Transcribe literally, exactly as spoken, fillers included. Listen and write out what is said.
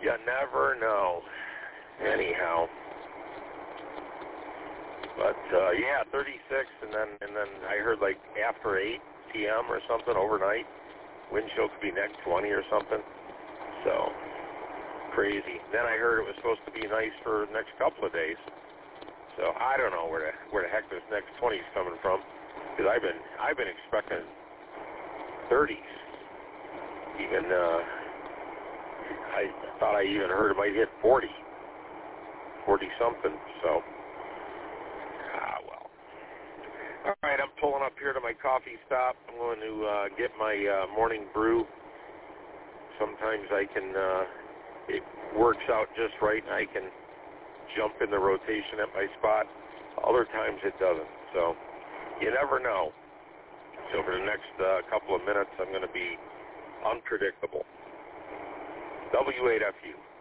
You never know. Anyhow. But, uh, yeah, thirty-six, and then and then I heard, like, after eight p.m. or something overnight, wind chill could be next twenty or something. So, crazy. Then I heard it was supposed to be nice for the next couple of days. So, I don't know where the, where the heck this next twenty is coming from, because I've been, I've been expecting thirties. Even, uh, I thought I even heard it might hit forty. forty-something, so... Ah, well. All right, I'm pulling up here to my coffee stop. I'm going to uh, get my uh, morning brew. Sometimes I can, uh, it works out just right, and I can jump in the rotation at my spot. Other times it doesn't, so you never know. So for the next uh, couple of minutes, I'm going to be unpredictable. W eight F U.